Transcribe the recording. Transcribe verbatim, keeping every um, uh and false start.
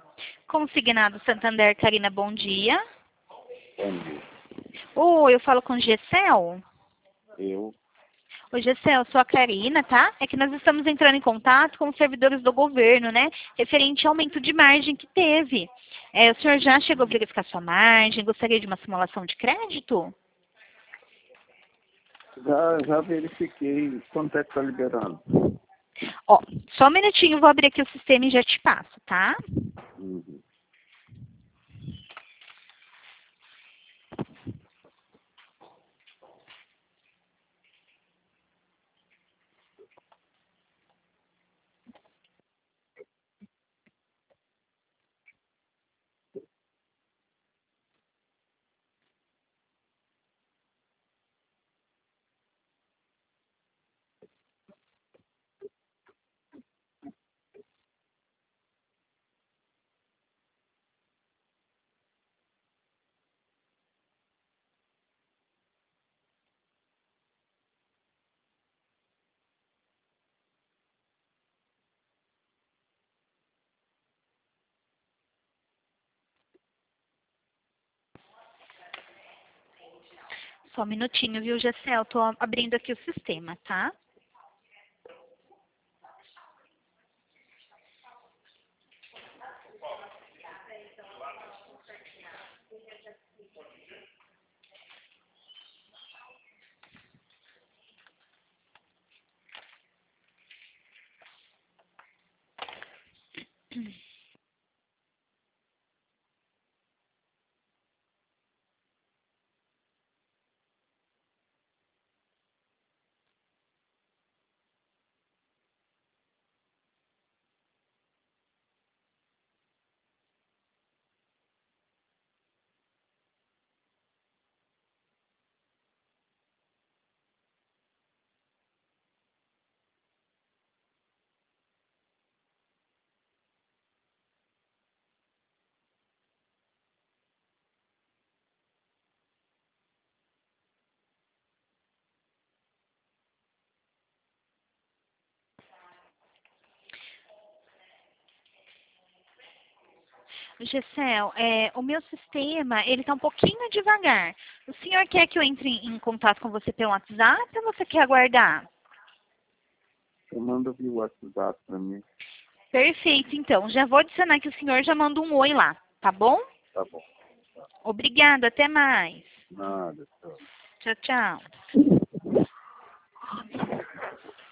Consignado Santander, Karina, bom dia. Bom dia. Oi, eu falo com o Gessel. Eu, Oi, Gessel, sou a Karina, tá? É que nós estamos entrando em contato com os servidores do governo, né? Referente ao aumento de margem que teve. É, o senhor já chegou a verificar sua margem? Gostaria de uma simulação de crédito? já, já verifiquei quanto é que está liberando. Ó, só um minutinho, vou abrir aqui o sistema e já te passo, tá? Uhum. Só um minutinho, viu, Gessel? Tô abrindo aqui o sistema, tá? Gessel, é, o meu sistema, ele tá um pouquinho devagar. O senhor quer que eu entre em contato com você pelo WhatsApp ou você quer aguardar? Você manda via WhatsApp para mim. Perfeito, então. Já vou adicionar que o senhor já manda um oi lá, tá bom? Tá bom. Obrigada, até mais. Nada, tchau. Tchau, tchau.